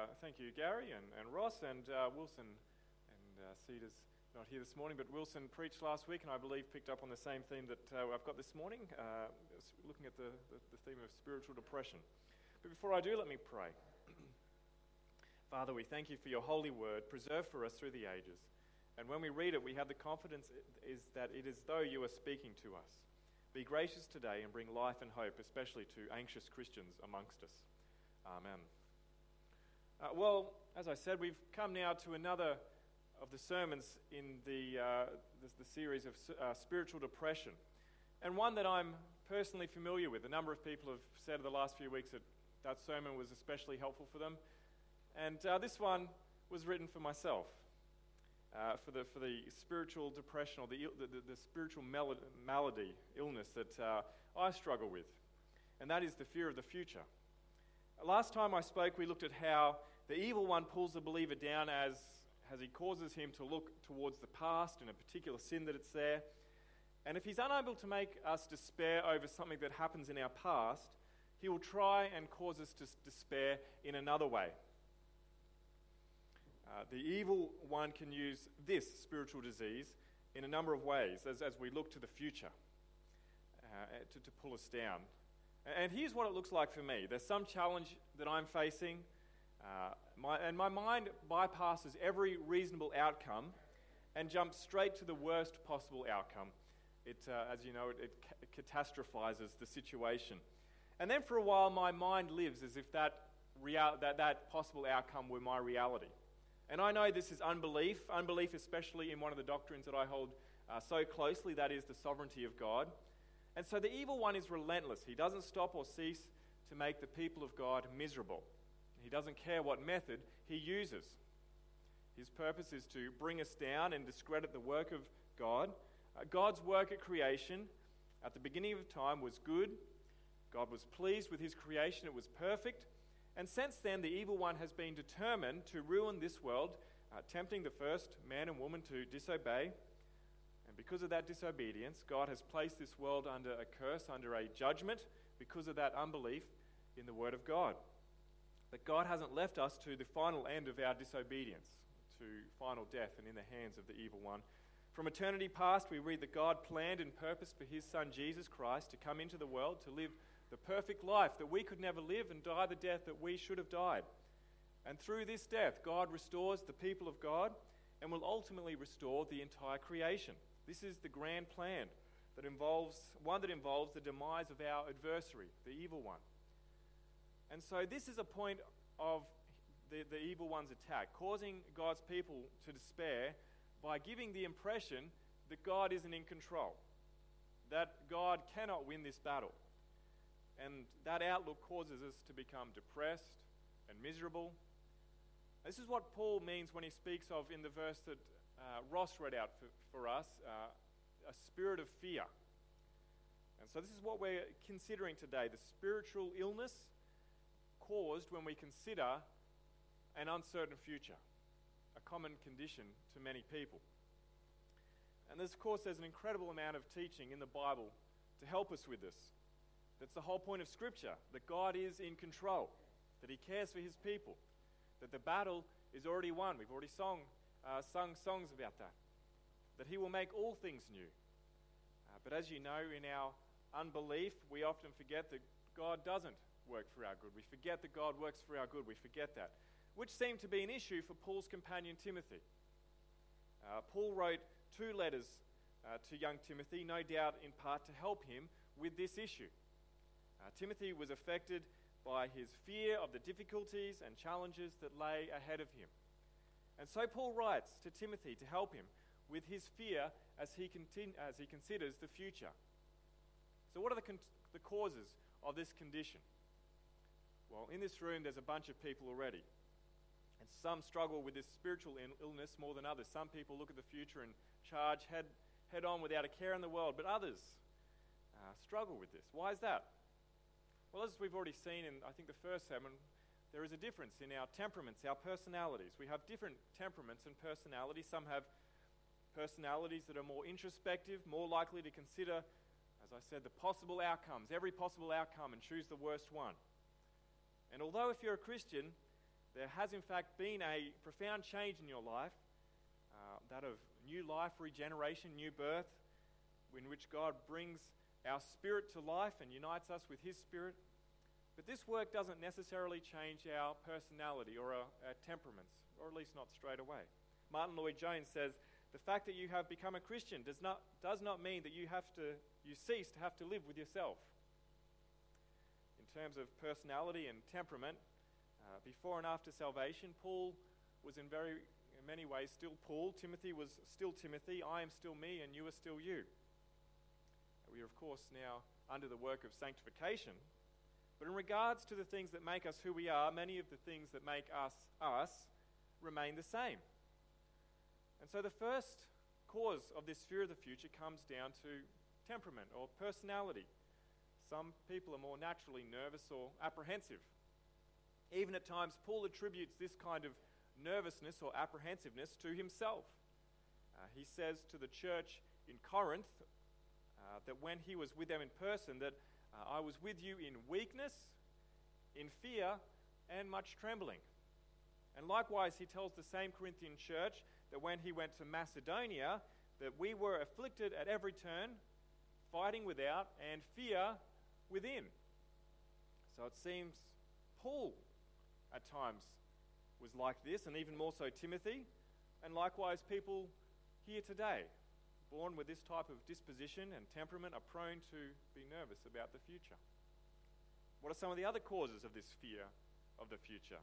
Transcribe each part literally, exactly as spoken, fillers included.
thank you, Gary and, and Ross and uh, Wilson and uh, Cedar's not here this morning, but Wilson preached last week and I believe picked up on the same theme that uh, I've got this morning, uh, looking at the, the, the theme of spiritual depression. But before I do, let me pray. Father, we thank you for your holy word, preserved for us through the ages. And when we read it, we have the confidence is that it is though you are speaking to us. Be gracious today and bring life and hope, especially to anxious Christians amongst us. Amen. Uh, well, as I said, we've come now to another of the sermons in the, uh, the, the series of uh, spiritual depression, and one that I'm personally familiar with. A number of people have said in the last few weeks that that sermon was especially helpful for them, and uh, this one was written for myself, uh, for the for the spiritual depression or the the, the, the spiritual malady, illness that uh, I struggle with, and that is the fear of the future. Last time I spoke, we looked at how the evil one pulls the believer down as as he causes him to look towards the past and a particular sin that it's there. And if he's unable to make us despair over something that happens in our past, he will try and cause us to despair in another way. Uh, the evil one can use this spiritual disease in a number of ways as, as we look to the future uh, to, to pull us down. And here's what it looks like for me. There's some challenge that I'm facing, uh, my, and my mind bypasses every reasonable outcome and jumps straight to the worst possible outcome. It, uh, as you know, it, it, ca- it catastrophizes the situation. And then for a while, my mind lives as if that, real, that, that possible outcome were my reality. And I know this is unbelief, unbelief especially in one of the doctrines that I hold uh, so closely, that is the sovereignty of God. And so the evil one is relentless. He doesn't stop or cease to make the people of God miserable. He doesn't care what method he uses. His purpose is to bring us down and discredit the work of God. Uh, God's work at creation at the beginning of time was good. God was pleased with his creation. It was perfect. And since then, the evil one has been determined to ruin this world, uh, tempting the first man and woman to disobey. And because of that disobedience, God has placed this world under a curse, under a judgment, because of that unbelief in the Word of God. But God hasn't left us to the final end of our disobedience, to final death and in the hands of the evil one. From eternity past, we read that God planned and purposed for his Son, Jesus Christ, to come into the world, to live the perfect life that we could never live and die the death that we should have died. And through this death, God restores the people of God and will ultimately restore the entire creation. This is the grand plan that involves, one that involves the demise of our adversary, the evil one. And so this is a point of the, the evil one's attack, causing God's people to despair by giving the impression that God isn't in control, that God cannot win this battle. And that outlook causes us to become depressed and miserable. This is what Paul means when he speaks of, in the verse that uh, Ross read out for, for us, uh, a spirit of fear. And so this is what we're considering today, the spiritual illness caused when we consider an uncertain future, a common condition to many people. And there's, of course, there's an incredible amount of teaching in the Bible to help us with this. That's the whole point of Scripture, that God is in control, that he cares for his people, that the battle is already won. We've already sung, uh, sung songs about that, that he will make all things new. Uh, but as you know, in our unbelief, we often forget that God doesn't work for our good. We forget that God works for our good. We forget that, which seemed to be an issue for Paul's companion Timothy. Uh, Paul wrote two letters uh, to young Timothy, no doubt in part to help him with this issue. Uh, Timothy was affected by his fear of the difficulties and challenges that lay ahead of him. And so Paul writes to Timothy to help him with his fear as he, continu- as he considers the future. So what are the, con- the causes of this condition? Well, in this room there's a bunch of people already. And some struggle with this spiritual in- illness more than others. Some people look at the future and charge head, head on without a care in the world. But others uh, struggle with this. Why is that? Well, as we've already seen in, I think, the first sermon, there is a difference in our temperaments, our personalities. We have different temperaments and personalities. Some have personalities that are more introspective, more likely to consider, as I said, the possible outcomes, every possible outcome, and choose the worst one. And although if you're a Christian, there has in fact been a profound change in your life, uh, that of new life, regeneration, new birth, in which God brings our spirit to life and unites us with his spirit. But this work doesn't necessarily change our personality or our, our temperaments, or at least not straight away. Martin Lloyd-Jones says, the fact that you have become a Christian does not, does not mean that you have to, you cease to have to live with yourself. In terms of personality and temperament, uh, before and after salvation, Paul was in very, in many ways still Paul. Timothy was still Timothy. I am still me, and you are still you. We are, of course, now under the work of sanctification. But in regards to the things that make us who we are, many of the things that make us us remain the same. And so the first cause of this fear of the future comes down to temperament or personality. Some people are more naturally nervous or apprehensive. Even at times, Paul attributes this kind of nervousness or apprehensiveness to himself. Uh, he says to the church in Corinth uh, that when he was with them in person, that uh, I was with you in weakness, in fear, and much trembling. And likewise, he tells the same Corinthian church that when he went to Macedonia, that we were afflicted at every turn, fighting without, and fear within. So it seems Paul at times was like this, and even more so Timothy, and likewise people here today, born with this type of disposition and temperament, are prone to be nervous about the future. What are some of the other causes of this fear of the future?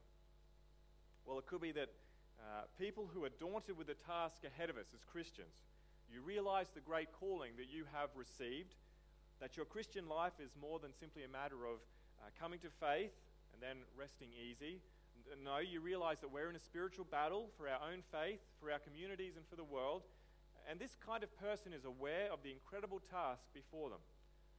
Well, it could be that uh, people who are daunted with the task ahead of us as Christians, you realize the great calling that you have received, that your Christian life is more than simply a matter of uh, coming to faith and then resting easy. No, you realize that we're in a spiritual battle for our own faith, for our communities, and for the world. And this kind of person is aware of the incredible task before them,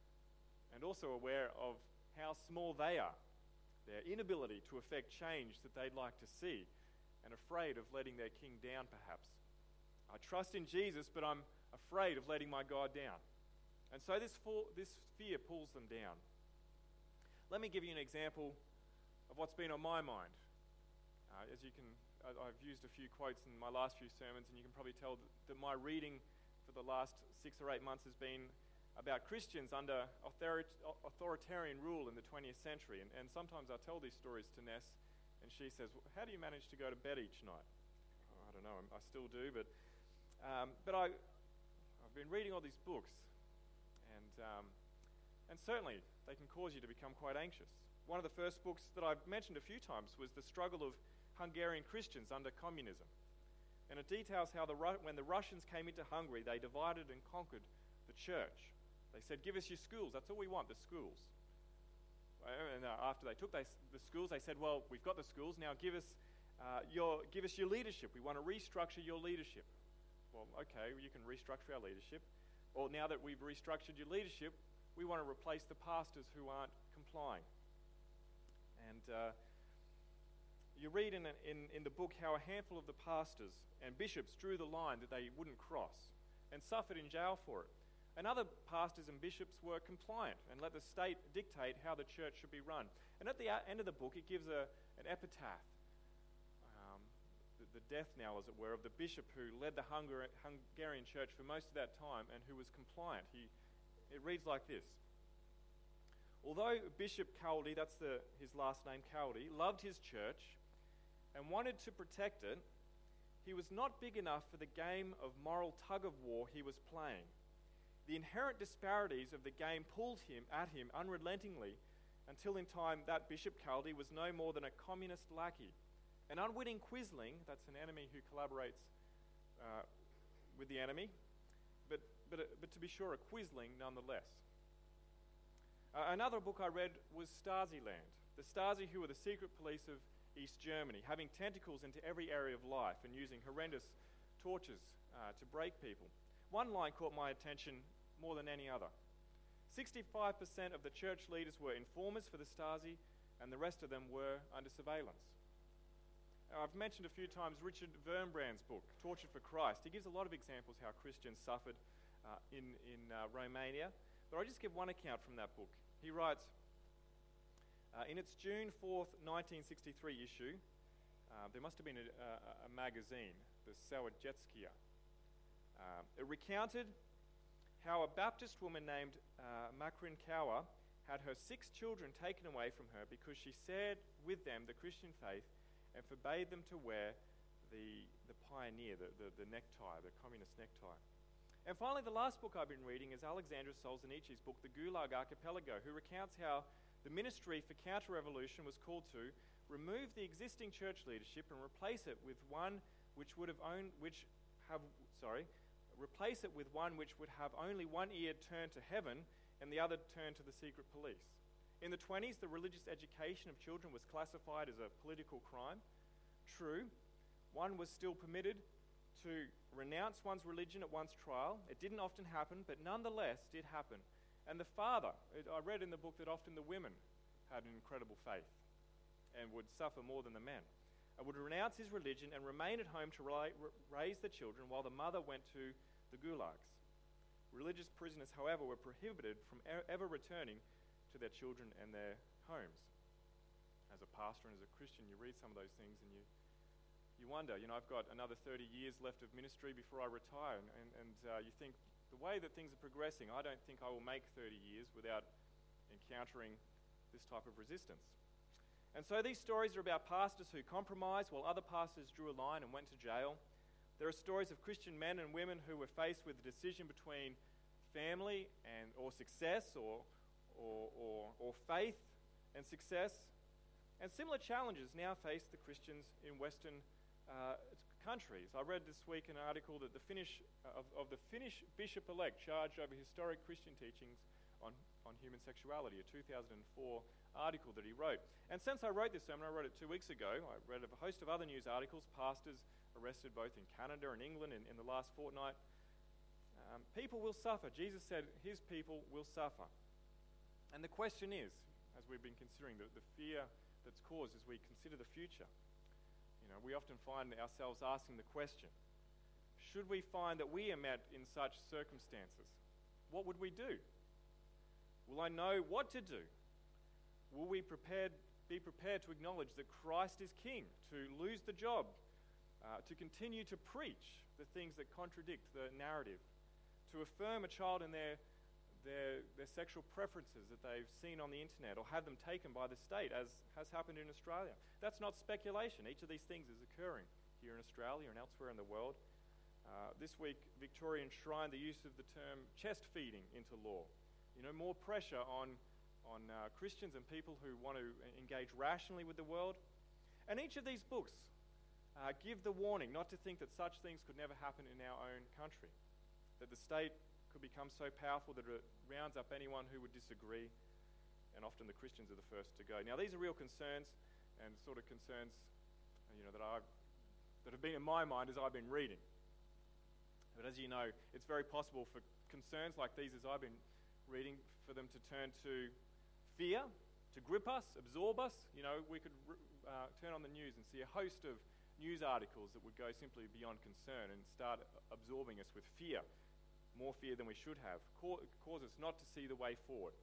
and also aware of how small they are, their inability to effect change that they'd like to see, and afraid of letting their king down, perhaps. I trust in Jesus, but I'm afraid of letting my God down. And so this, for, this fear pulls them down. Let me give you an example of what's been on my mind. Uh, as you can, I, I've used a few quotes in my last few sermons, and you can probably tell that, that my reading for the last six or eight months has been about Christians under authori- authoritarian rule in the twentieth century. And, and sometimes I tell these stories to Ness, and she says, well, how do you manage to go to bed each night? Oh, I don't know, I still do, but um, but I, I've been reading all these books, and um, and certainly they can cause you to become quite anxious. One of the first books that I've mentioned a few times was The Struggle of Hungarian Christians Under Communism. And it details how the Ru- when the Russians came into Hungary, they divided and conquered the church. They said, give us your schools, that's all we want, the schools. And uh, after they took they, the schools, they said, well, we've got the schools, now give us, uh, your, give us your leadership. We want to restructure your leadership. Well, okay, you can restructure our leadership. Well, now that we've restructured your leadership, we want to replace the pastors who aren't complying. And uh, you read in, in, in the book how a handful of the pastors and bishops drew the line that they wouldn't cross and suffered in jail for it. And other pastors and bishops were compliant and let the state dictate how the church should be run. And at the end of the book, it gives a, an epitaph, um, the, the death knell, as it were, of the bishop who led the Hungar- Hungarian church for most of that time and who was compliant. He, it reads like this. Although Bishop Caldy, that's the, his last name, Caldy, loved his church and wanted to protect it, he was not big enough for the game of moral tug-of-war he was playing. The inherent disparities of the game pulled him at him unrelentingly until in time that Bishop Caldy was no more than a communist lackey. An unwitting quisling, that's an enemy who collaborates uh, with the enemy, but, but, but to be sure, a quisling nonetheless. Uh, another book I read was Stasi-Land. The Stasi, who were the secret police of East Germany, having tentacles into every area of life and using horrendous tortures uh, to break people. One line caught my attention more than any other. sixty-five percent of the church leaders were informers for the Stasi, and the rest of them were under surveillance. Now, I've mentioned a few times Richard Wurmbrand's book, Tortured for Christ. He gives a lot of examples how Christians suffered uh, in, in uh, Romania. But I'll just give one account from that book. He writes, uh, in its June fourth, nineteen sixty-three issue, Uh, there must have been a, a, a magazine, the Sawajetskiya. Um, it recounted how a Baptist woman named uh, Makrin Kaur had her six children taken away from her because she shared with them the Christian faith and forbade them to wear the, the pioneer, the, the, the necktie, the communist necktie. And finally, the last book I've been reading is Alexander Solzhenitsyn's book, The Gulag Archipelago, who recounts how the Ministry for Counter-Revolution was called to remove the existing church leadership and replace it with one which would have owned, which have, sorry, replace it with one which would have only one ear turned to heaven and the other turned to the secret police. In the twenties, the religious education of children was classified as a political crime. True, one was still permitted to renounce one's religion at one's trial. It didn't often happen, but nonetheless did happen. And the father, I read in the book that often the women had an incredible faith and would suffer more than the men, and would renounce his religion and remain at home to raise the children while the mother went to the gulags. Religious prisoners, however, were prohibited from ever returning to their children and their homes. As a pastor and as a Christian, you read some of those things and you you wonder, you know, I've got another thirty years left of ministry before I retire, and, and, and uh, you think, the way that things are progressing, I don't think I will make thirty years without encountering this type of resistance. And so these stories are about pastors who compromised while other pastors drew a line and went to jail. There are stories of Christian men and women who were faced with the decision between family and or success or, or, or, or faith and success. And similar challenges now face the Christians in Western uh, countries. I read this week an article that the Finnish uh, of, of the Finnish bishop-elect charged over historic Christian teachings on, on human sexuality, a two thousand four article that he wrote. And since I wrote this sermon, I wrote it two weeks ago, I read a host of other news articles, pastors arrested both in Canada and England in, in the last fortnight. Um, people will suffer. Jesus said his people will suffer. And the question is, as we've been considering, the, the fear that's caused as we consider the future, you know, we often find ourselves asking the question, should we find that we are met in such circumstances, what would we do? Will I know what to do? Will we prepared, be prepared to acknowledge that Christ is King, to lose the job, uh, to continue to preach the things that contradict the narrative, to affirm a child in their, their, their sexual preferences that they've seen on the internet or have them taken by the state, as has happened in Australia? That's not speculation. Each of these things is occurring here in Australia and elsewhere in the world. Uh, this week, Victoria enshrined the use of the term chest feeding into law. You know, more pressure on on uh, Christians and people who want to engage rationally with the world. And each of these books uh, give the warning not to think that such things could never happen in our own country, that the state could become so powerful that it rounds up anyone who would disagree, and often the Christians are the first to go. Now, these are real concerns, and sort of concerns, you know, that I've that have been in my mind as I've been reading. But as you know, it's very possible for concerns like these as I've been reading, for them to turn to fear, to grip us, absorb us. You know, we could uh, turn on the news and see a host of news articles that would go simply beyond concern and start absorbing us with fear, more fear than we should have, ca- cause us not to see the way forward.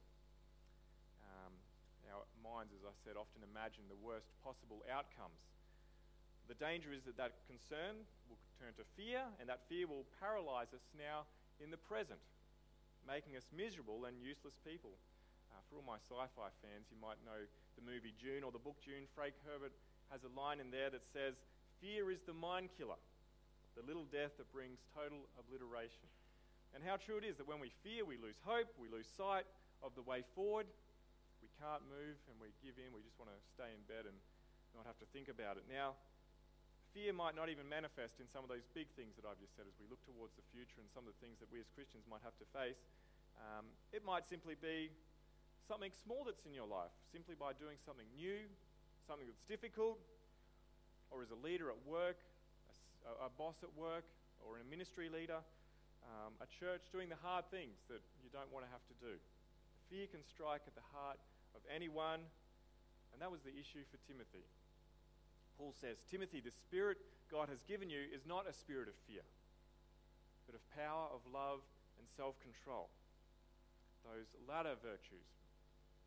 Um, our minds, as I said, often imagine the worst possible outcomes. The danger is that that concern will turn to fear, and that fear will paralyze us now in the present, making us miserable and useless people. Uh, for all my sci-fi fans, you might know the movie Dune or the book Dune. Frank Herbert has a line in there that says, "Fear is the mind killer, the little death that brings total obliteration." And how true it is that when we fear, we lose hope, we lose sight of the way forward. We can't move and we give in. We just want to stay in bed and not have to think about it. Now, fear might not even manifest in some of those big things that I've just said as we look towards the future and some of the things that we as Christians might have to face. Um, it might simply be something small that's in your life, simply by doing something new, something that's difficult, or as a leader at work, a, a boss at work, or a ministry leader, um, a church, doing the hard things that you don't want to have to do. Fear can strike at the heart of anyone, and that was the issue for Timothy. Paul says, Timothy, the spirit God has given you is not a spirit of fear, but of power, of love, and self-control. Those latter virtues,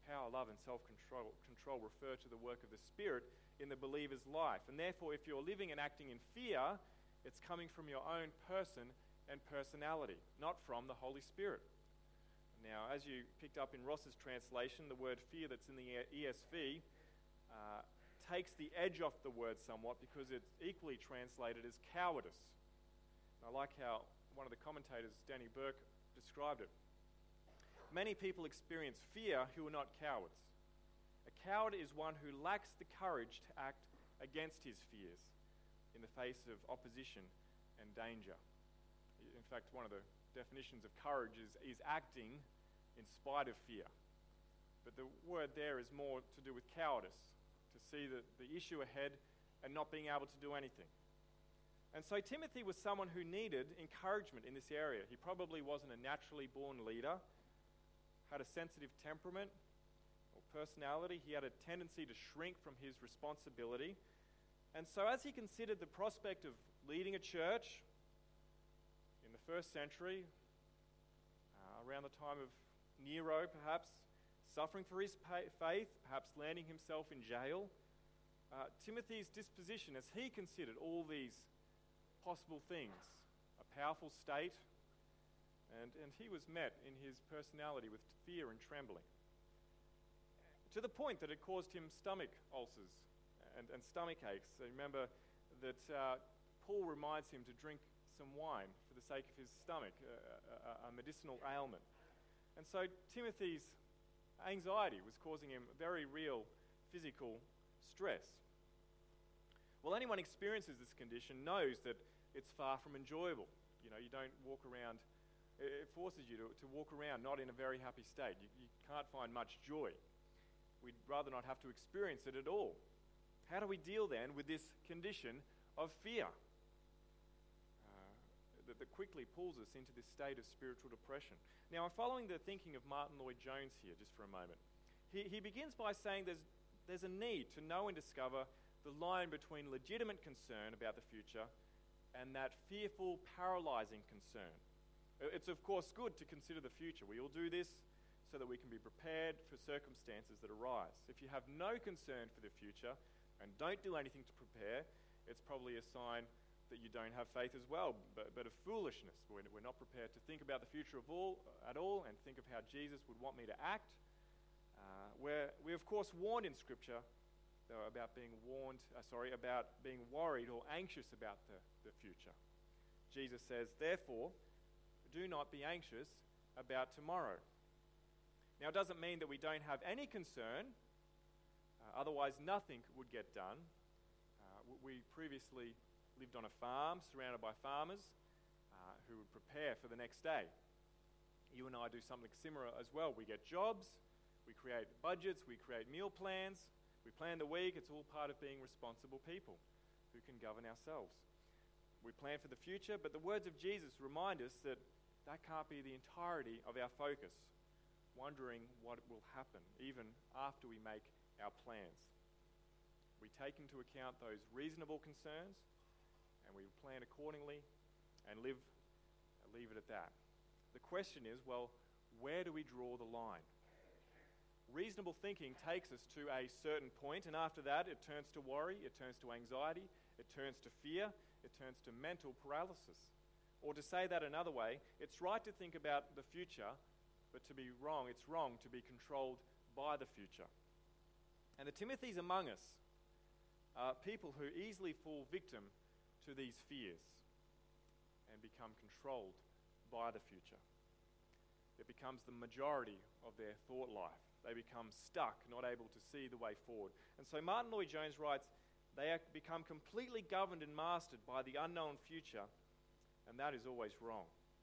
power, love, and self-control control refer to the work of the Spirit in the believer's life. And therefore, if you're living and acting in fear, it's coming from your own person and personality, not from the Holy Spirit. Now, as you picked up in Ross's translation, the word fear that's in the E S V uh, takes the edge off the word somewhat because it's equally translated as cowardice. And I like how one of the commentators, Danny Burke, described it. Many people experience fear who are not cowards. A coward is one who lacks the courage to act against his fears in the face of opposition and danger. In fact, one of the definitions of courage is, is acting in spite of fear. But the word there is more to do with cowardice, to see the, the issue ahead and not being able to do anything. And so Timothy was someone who needed encouragement in this area. He probably wasn't a naturally born leader, had a sensitive temperament or personality. He had a tendency to shrink from his responsibility. And so as he considered the prospect of leading a church in the first century, uh, around the time of Nero perhaps, suffering for his pa- faith, perhaps landing himself in jail, uh, Timothy's disposition as he considered all these possible things, a powerful state, And, and he was met in his personality with fear and trembling, to the point that it caused him stomach ulcers and, and stomach aches. So remember that uh, Paul reminds him to drink some wine for the sake of his stomach, a, a, a medicinal ailment. And so Timothy's anxiety was causing him very real physical stress. Well, anyone who experiences this condition knows that it's far from enjoyable. You know, you don't walk around. It forces you to, to walk around not in a very happy state. You, you can't find much joy. We'd rather not have to experience it at all. How do we deal then with this condition of fear uh, that, that quickly pulls us into this state of spiritual depression? Now, I'm following the thinking of Martin Lloyd-Jones here just for a moment. He, he begins by saying there's, there's a need to know and discover the line between legitimate concern about the future and that fearful, paralyzing concern. It's of course good to consider the future. We all do this so that we can be prepared for circumstances that arise. If you have no concern for the future and don't do anything to prepare, it's probably a sign that you don't have faith as well, but, but of foolishness. We're, we're not prepared to think about the future of all, at all and think of how Jesus would want me to act. Uh, we're, we're of course warned in Scripture though, about being warned, uh, sorry, about being worried or anxious about the, the future. Jesus says, therefore, do not be anxious about tomorrow. Now, it doesn't mean that we don't have any concern. Uh, otherwise, nothing would get done. Uh, we previously lived on a farm surrounded by farmers uh, who would prepare for the next day. You and I do something similar as well. We get jobs, we create budgets, we create meal plans, we plan the week. It's all part of being responsible people who can govern ourselves. We plan for the future, but the words of Jesus remind us that that can't be the entirety of our focus, wondering what will happen even after we make our plans. We take into account those reasonable concerns and we plan accordingly and live, leave it at that. The question is, well, where do we draw the line? Reasonable thinking takes us to a certain point, and after that it turns to worry, it turns to anxiety, it turns to fear, it turns to mental paralysis. Or to say that another way, it's right to think about the future, but to be wrong, it's wrong to be controlled by the future. And the Timothys among us are people who easily fall victim to these fears and become controlled by the future. It becomes the majority of their thought life. They become stuck, not able to see the way forward. And so Martin Lloyd-Jones writes, they become completely governed and mastered by the unknown future, and that is always wrong.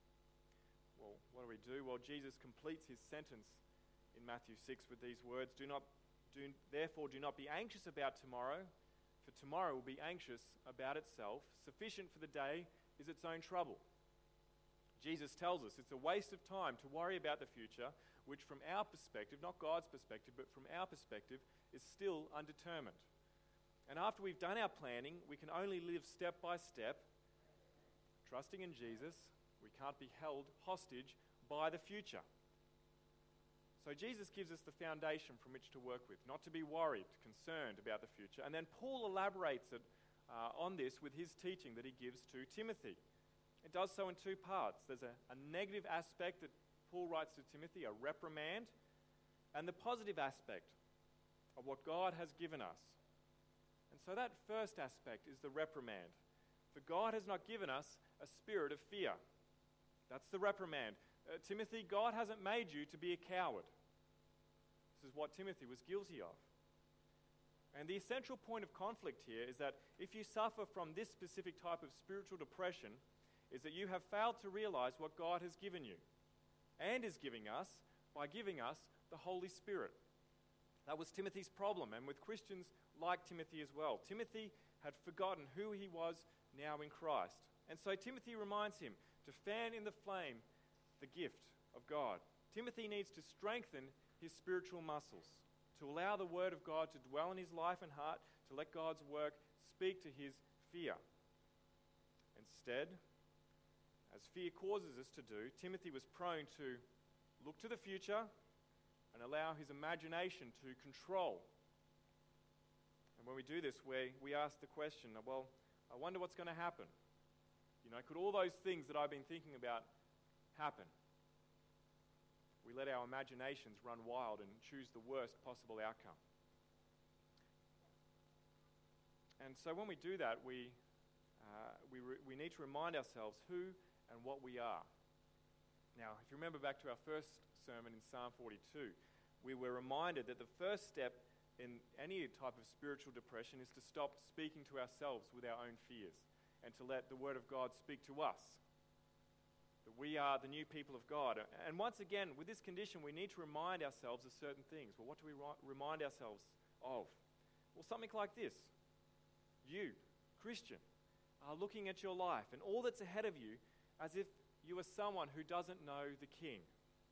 Well, what do we do? Well, Jesus completes his sentence in Matthew six with these words, "Do not, do, therefore do not be anxious about tomorrow, for tomorrow will be anxious about itself. Sufficient for the day is its own trouble." Jesus tells us it's a waste of time to worry about the future, which from our perspective, not God's perspective, but from our perspective, is still undetermined. And after we've done our planning, we can only live step by step, trusting in Jesus. We can't be held hostage by the future. So Jesus gives us the foundation from which to work with, not to be worried, concerned about the future. And then Paul elaborates it, uh, on this with his teaching that he gives to Timothy. It does so in two parts. There's a, a negative aspect that Paul writes to Timothy, a reprimand, and the positive aspect of what God has given us. And so that first aspect is the reprimand. For God has not given us a spirit of fear. That's the reprimand. Uh, Timothy, God hasn't made you to be a coward. This is what Timothy was guilty of. And the essential point of conflict here is that if you suffer from this specific type of spiritual depression, is that you have failed to realize what God has given you and is giving us by giving us the Holy Spirit. That was Timothy's problem, and with Christians like Timothy as well. Timothy had forgotten who he was now in Christ. And so Timothy reminds him to fan in the flame the gift of God. Timothy needs to strengthen his spiritual muscles, to allow the Word of God to dwell in his life and heart, to let God's work speak to his fear. Instead, as fear causes us to do, Timothy was prone to look to the future and allow his imagination to control. And when we do this, we, we ask the question, well, I wonder what's going to happen. You know, could all those things that I've been thinking about happen? We let our imaginations run wild and choose the worst possible outcome. And so when we do that, we, uh, we, re- we need to remind ourselves who and what we are. Now, if you remember back to our first sermon in Psalm forty-two, we were reminded that the first step in any type of spiritual depression is to stop speaking to ourselves with our own fears and to let the Word of God speak to us. That we are the new people of God. And once again, with this condition, we need to remind ourselves of certain things. Well, what do we ri- remind ourselves of? Well, something like this. You, Christian, are looking at your life and all that's ahead of you as if you are someone who doesn't know the King.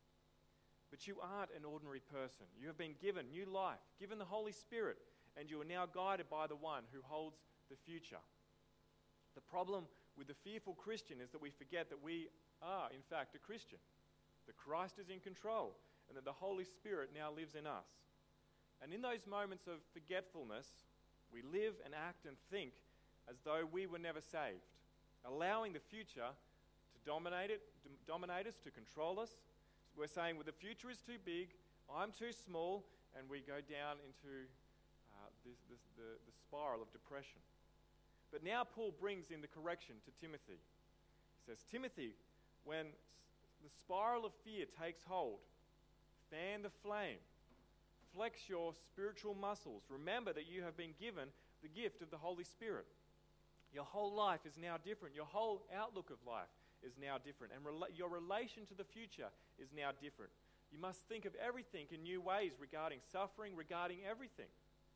But you aren't an ordinary person. You have been given new life, given the Holy Spirit, and you are now guided by the one who holds the future. The problem with the fearful Christian is that we forget that we are, in fact, a Christian, that Christ is in control, and that the Holy Spirit now lives in us. And in those moments of forgetfulness, we live and act and think as though we were never saved, allowing the future to dominate it, to dominate us, to control us. We're saying, well, the future is too big, I'm too small, and we go down into uh, this, this, the, the spiral of depression. But now Paul brings in the correction to Timothy. He says, Timothy, when the spiral of fear takes hold, fan the flame, flex your spiritual muscles. Remember that you have been given the gift of the Holy Spirit. Your whole life is now different. Your whole outlook of life is now different. And rela- your relation to the future is now different. You must think of everything in new ways regarding suffering, regarding everything.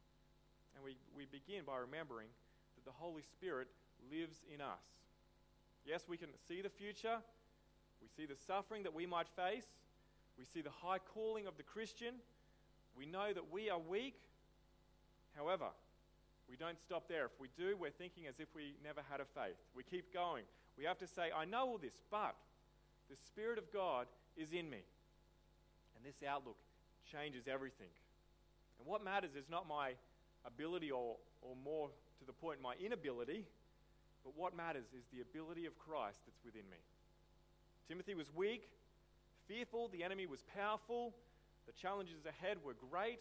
And we, we begin by remembering that the Holy Spirit lives in us. Yes, we can see the future. We see the suffering that we might face. We see the high calling of the Christian. We know that we are weak. However, we don't stop there. If we do, we're thinking as if we never had a faith. We keep going. We have to say, I know all this, but the Spirit of God is in me. And this outlook changes everything. And what matters is not my ability or, or more to the point, my inability, but what matters is the ability of Christ that's within me. Timothy was weak, fearful, the enemy was powerful, the challenges ahead were great,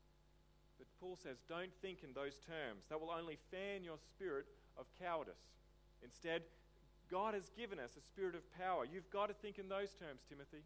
but Paul says, don't think in those terms. That will only fan your spirit of cowardice. Instead, God has given us a spirit of power. You've got to think in those terms, Timothy.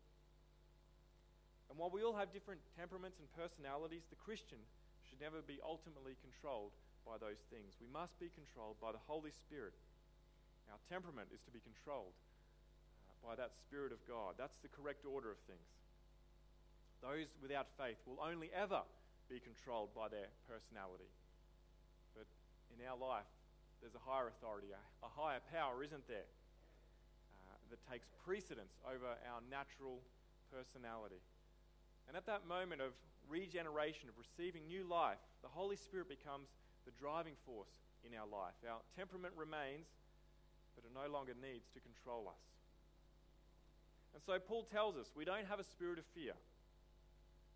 And while we all have different temperaments and personalities, the Christian should never be ultimately controlled by those things. We must be controlled by the Holy Spirit. Our temperament is to be controlled uh, by that Spirit of God. That's the correct order of things. Those without faith will only ever be controlled by their personality. But in our life, there's a higher authority, a, a higher power, isn't there, uh, that takes precedence over our natural personality. And at that moment of regeneration, of receiving new life, the Holy Spirit becomes the driving force in our life. Our temperament remains, but it no longer needs to control us. And so Paul tells us we don't have a spirit of fear.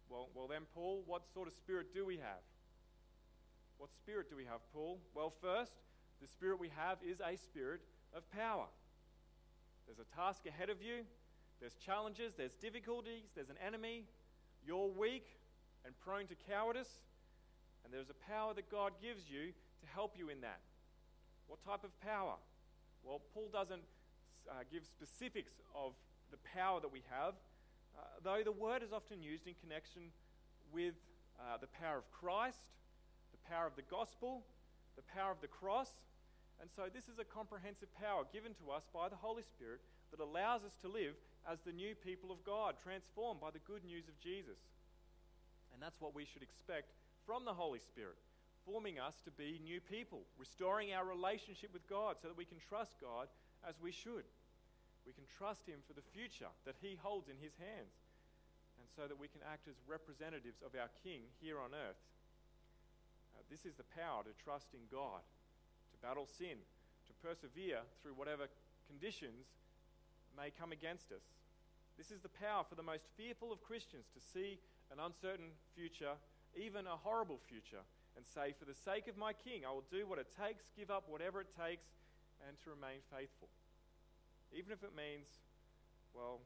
Well, well then, Paul, what sort of spirit do we have? What spirit do we have, Paul? Well, first, the spirit we have is a spirit of power. There's a task ahead of you. There's challenges. There's difficulties. There's an enemy. You're weak and prone to cowardice. And there's a power that God gives you to help you in that. What type of power? Well, Paul doesn't uh, give specifics of the power that we have, uh, though the word is often used in connection with uh, the power of Christ, the power of the gospel, the power of the cross. And so this is a comprehensive power given to us by the Holy Spirit that allows us to live as the new people of God, transformed by the good news of Jesus. And that's what we should expect from the Holy Spirit, forming us to be new people, restoring our relationship with God so that we can trust God as we should. We can trust Him for the future that He holds in His hands, and so that we can act as representatives of our King here on earth. Uh, this is the power to trust in God, to battle sin, to persevere through whatever conditions may come against us. This is the power for the most fearful of Christians to see an uncertain future, even a horrible future, and say, for the sake of my King, I will do what it takes, give up whatever it takes, and to remain faithful. Even if it means, well,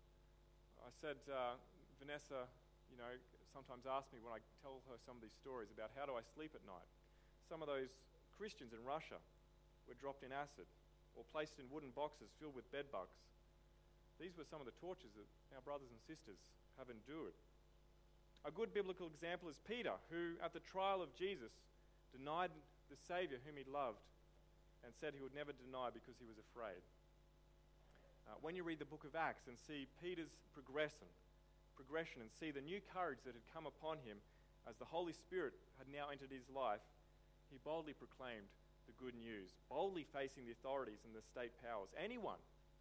I said, uh, Vanessa, you know, sometimes asks me when I tell her some of these stories about how do I sleep at night. Some of those Christians in Russia were dropped in acid or placed in wooden boxes filled with bed bugs. These were some of the tortures that our brothers and sisters have endured. A good biblical example is Peter, who at the trial of Jesus denied the Saviour whom he loved and said he would never deny because he was afraid. Uh, when you read the book of Acts and see Peter's progression, progression and see the new courage that had come upon him as the Holy Spirit had now entered his life, he boldly proclaimed the good news, boldly facing the authorities and the state powers, anyone.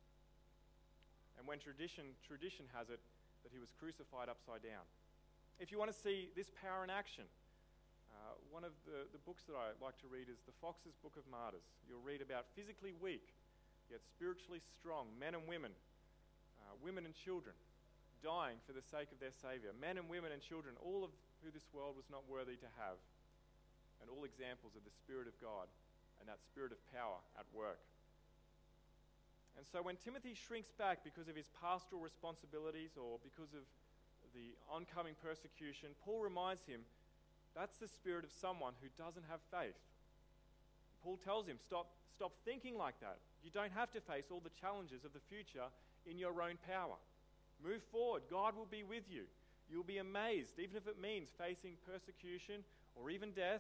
And when tradition, tradition has it that he was crucified upside down. If you want to see this power in action, uh, one of the, the books that I like to read is the Fox's Book of Martyrs. You'll read about physically weak, yet spiritually strong men and women, uh, women and children, dying for the sake of their Saviour. Men and women and children, all of who this world was not worthy to have, and all examples of the Spirit of God and that spirit of power at work. And so when Timothy shrinks back because of his pastoral responsibilities or because of the oncoming persecution, Paul reminds him that's the spirit of someone who doesn't have faith. Paul tells him, stop, stop thinking like that. You don't have to face all the challenges of the future in your own power. Move forward. God will be with you. You'll be amazed, even if it means facing persecution or even death.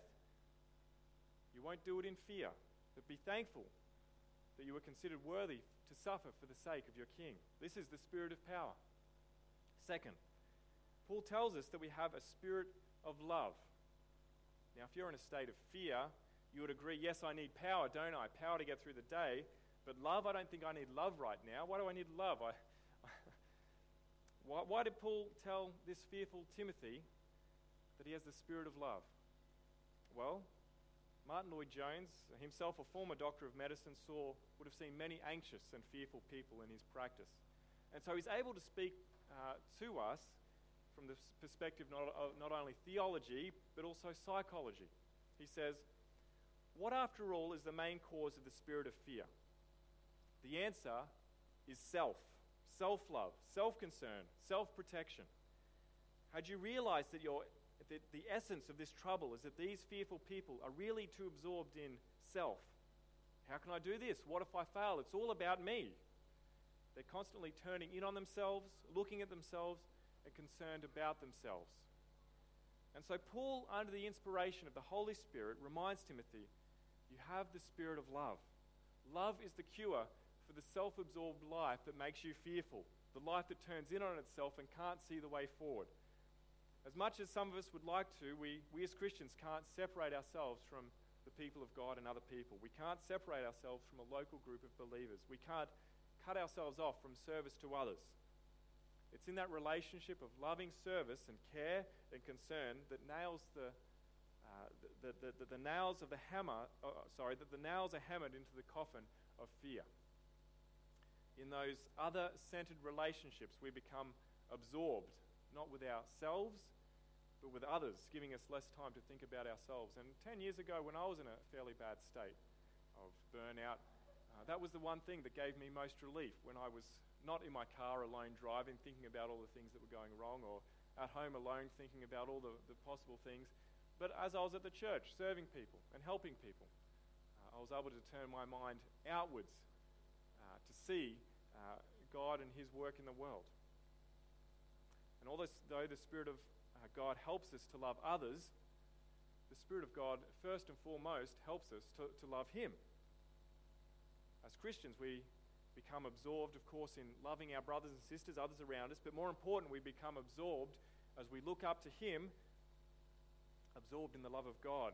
You won't do it in fear, but be thankful that you were considered worthy to suffer for the sake of your King. This is the spirit of power. Second, Paul tells us that we have a spirit of love. Now, if you're in a state of fear, you would agree, yes, I need power, don't I? Power to get through the day. But love, I don't think I need love right now. Why do I need love? I, why, why did Paul tell this fearful Timothy that he has the spirit of love? Well, Martin Lloyd-Jones, himself a former doctor of medicine, saw, would have seen many anxious and fearful people in his practice. And so he's able to speak uh, to us from the perspective not, of not only theology, but also psychology. He says, what after all is the main cause of the spirit of fear? The answer is self, self-love, self-concern, self-protection. Had you realized that your that the essence of this trouble is that these fearful people are really too absorbed in self? How can I do this? What if I fail? It's all about me. They're constantly turning in on themselves, looking at themselves, and concerned about themselves. And so Paul, under the inspiration of the Holy Spirit, reminds Timothy, you have the spirit of love. Love is the cure for the self-absorbed life that makes you fearful, the life that turns in on itself and can't see the way forward. As much as some of us would like to, we, we as Christians can't separate ourselves from the people of God and other people. We can't separate ourselves from a local group of believers. We can't cut ourselves off from service to others. It's in that relationship of loving service and care and concern that nails the uh, the, the, the, the nails of the hammer. Uh, sorry, that the nails are hammered into the coffin of fear. In those other-centered relationships, we become absorbed, not with ourselves, but with others, giving us less time to think about ourselves. And ten years ago, when I was in a fairly bad state of burnout, uh, that was the one thing that gave me most relief, when I was not in my car alone driving, thinking about all the things that were going wrong, or at home alone thinking about all the, the possible things. But as I was at the church, serving people and helping people, uh, I was able to turn my mind outwards uh, to see uh, God and his work in the world. And although though the Spirit of uh, God helps us to love others, the Spirit of God, first and foremost, helps us to, to love him. As Christians, we become absorbed, of course, in loving our brothers and sisters, others around us, but more important, we become absorbed as we look up to him, absorbed in the love of God,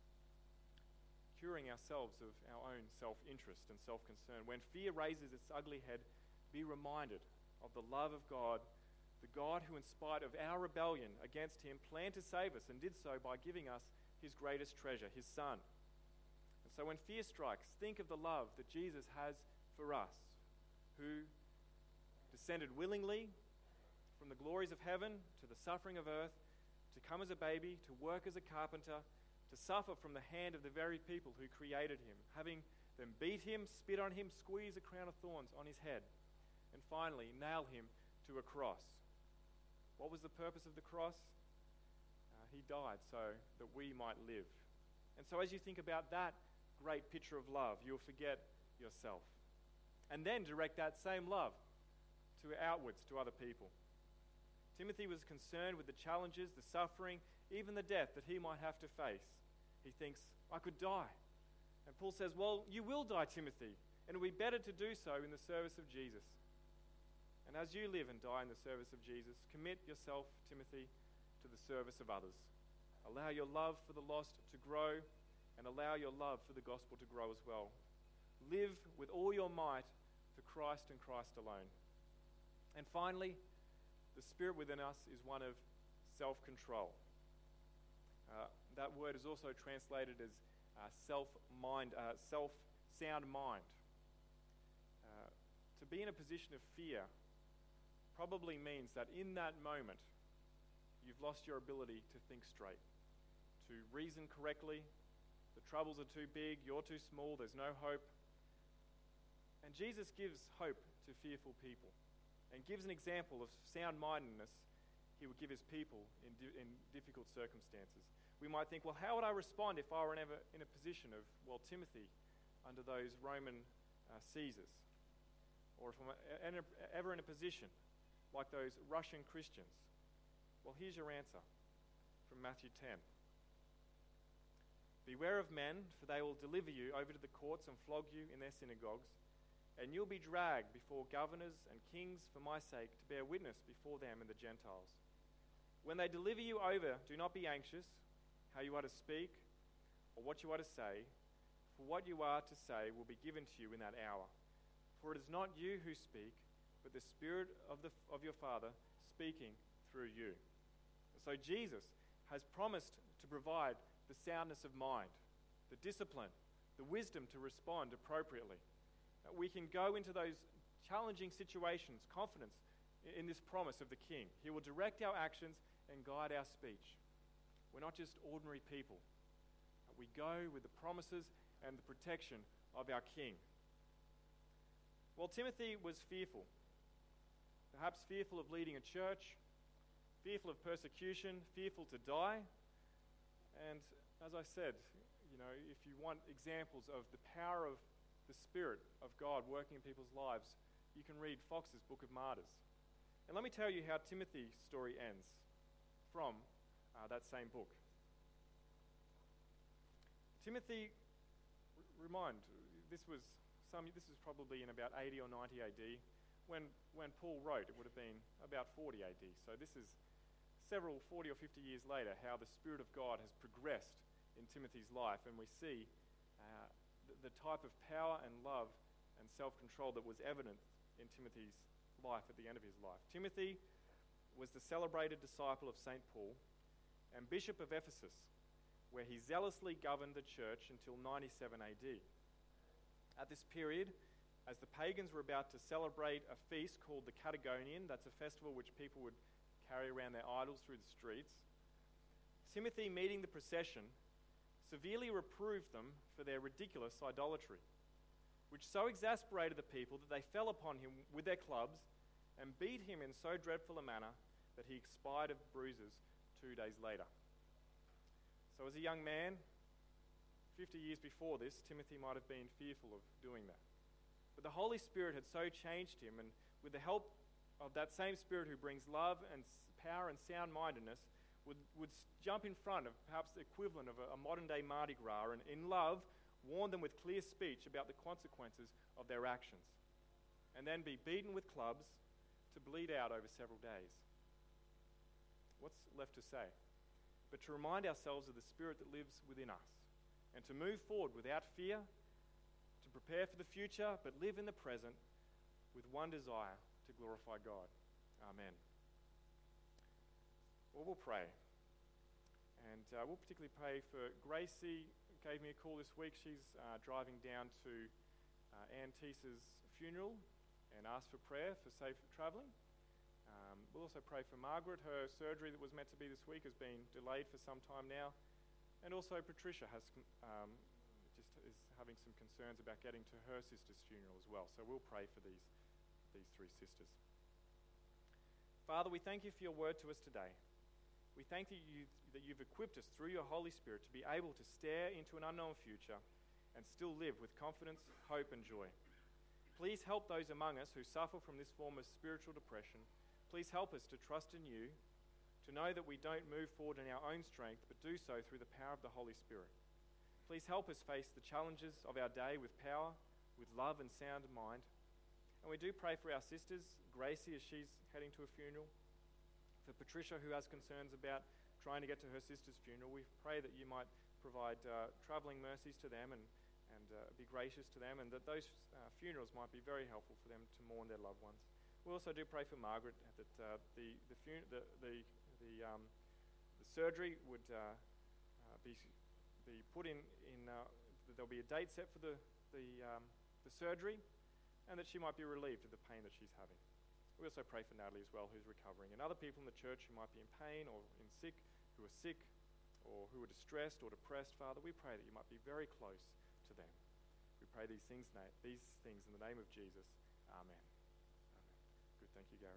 curing ourselves of our own self-interest and self-concern. When fear raises its ugly head, be reminded of the love of God, the God who, in spite of our rebellion against him, planned to save us and did so by giving us his greatest treasure, his Son. And so when fear strikes, think of the love that Jesus has for us, who descended willingly from the glories of heaven to the suffering of earth, to come as a baby, to work as a carpenter, to suffer from the hand of the very people who created him, having them beat him, spit on him, squeeze a crown of thorns on his head, and finally nail him to a cross. What was the purpose of the cross? Uh, he died so that we might live. And so as you think about that great picture of love, you'll forget yourself. And then direct that same love to outwards to other people. Timothy was concerned with the challenges, the suffering, even the death that he might have to face. He thinks, I could die. And Paul says, well, you will die, Timothy, and it will be better to do so in the service of Jesus. And as you live and die in the service of Jesus, commit yourself, Timothy, to the service of others. Allow your love for the lost to grow, and allow your love for the gospel to grow as well. Live with all your might for Christ and Christ alone. And finally, the spirit within us is one of self-control. Uh, that word is also translated as uh, self-mind, uh, self-sound mind. Uh, to be in a position of fear probably means that in that moment, you've lost your ability to think straight, to reason correctly. The troubles are too big, you're too small, there's no hope. And Jesus gives hope to fearful people and gives an example of sound-mindedness he would give his people in, di- in difficult circumstances. We might think, well, how would I respond if I were ever in a position of, well, Timothy under those Roman uh, Caesars? Or if I'm ever in a position like those Russian Christians? Well, here's your answer from Matthew ten. Beware of men, for they will deliver you over to the courts and flog you in their synagogues, and you'll be dragged before governors and kings for my sake to bear witness before them and the Gentiles. When they deliver you over, do not be anxious how you are to speak or what you are to say, for what you are to say will be given to you in that hour. For it is not you who speak, but the Spirit of, the, of your Father speaking through you. So Jesus has promised to provide the soundness of mind, the discipline, the wisdom to respond appropriately. We can go into those challenging situations, confidence in this promise of the King. He will direct our actions and guide our speech. We're not just ordinary people. We go with the promises and the protection of our King. Well, Timothy was fearful. Perhaps fearful of leading a church, fearful of persecution, fearful to die. And as I said, you know, if you want examples of the power of the Spirit of God working in people's lives, you can read Fox's Book of Martyrs. And let me tell you how Timothy's story ends from uh, that same book. Timothy, r- remind, this was some. This is probably in about eighty or ninety A D. When, when Paul wrote, it would have been about forty A D. So this is several forty or fifty years later, how the Spirit of God has progressed in Timothy's life, and we see uh, the, the type of power and love and self-control that was evident in Timothy's life at the end of his life. Timothy was the celebrated disciple of Saint Paul and Bishop of Ephesus, where he zealously governed the church until ninety-seven A D. At this period, as the pagans were about to celebrate a feast called the Catagonian, that's a festival which people would carry around their idols through the streets, Timothy, meeting the procession, severely reproved them for their ridiculous idolatry, which so exasperated the people that they fell upon him with their clubs and beat him in so dreadful a manner that he expired of bruises two days later. So as a young man, fifty years before this, Timothy might have been fearful of doing that. But the Holy Spirit had so changed him, and with the help of that same Spirit who brings love and power and sound-mindedness, would, would jump in front of perhaps the equivalent of a, a modern-day Mardi Gras, and in love, warn them with clear speech about the consequences of their actions, and then be beaten with clubs to bleed out over several days. What's left to say? But to remind ourselves of the Spirit that lives within us, and to move forward without fear, to prepare for the future, but live in the present with one desire, to glorify God. Amen. Well, we'll pray. And uh, we'll particularly pray for Gracie, who gave me a call this week. She's uh, driving down to uh, Ann Teese's funeral and asked for prayer for safe travelling. Um, we'll also pray for Margaret. Her surgery that was meant to be this week has been delayed for some time now. And also Patricia has um, just is having some concerns about getting to her sister's funeral as well. So we'll pray for these, these three sisters. Father, we thank you for your word to us today. We thank you that you've equipped us through your Holy Spirit to be able to stare into an unknown future and still live with confidence, hope, and joy. Please help those among us who suffer from this form of spiritual depression. Please help us to trust in you, to know that we don't move forward in our own strength, but do so through the power of the Holy Spirit. Please help us face the challenges of our day with power, with love and sound mind. And we do pray for our sisters, Gracie as she's heading to a funeral, for Patricia who has concerns about trying to get to her sister's funeral. We pray that you might provide uh, travelling mercies to them and, and uh, be gracious to them, and that those uh, funerals might be very helpful for them to mourn their loved ones. We also do pray for Margaret that uh, the the, fun- the the the um, the surgery would uh, uh, be be put in in uh, that there'll be a date set for the the um, the surgery, and that she might be relieved of the pain that she's having. We also pray for Natalie as well, who's recovering, and other people in the church who might be in pain or in sick, who are sick, or who are distressed or depressed. Father, we pray that you might be very close to them. We pray these things, these things in the name of Jesus. Amen. Amen. Good. Thank you, Gary.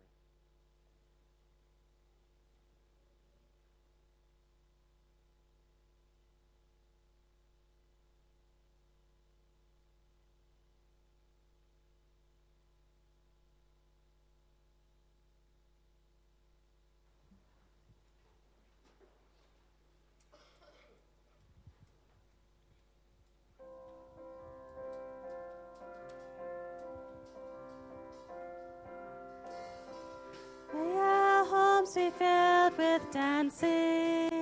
May our homes be filled with dancing.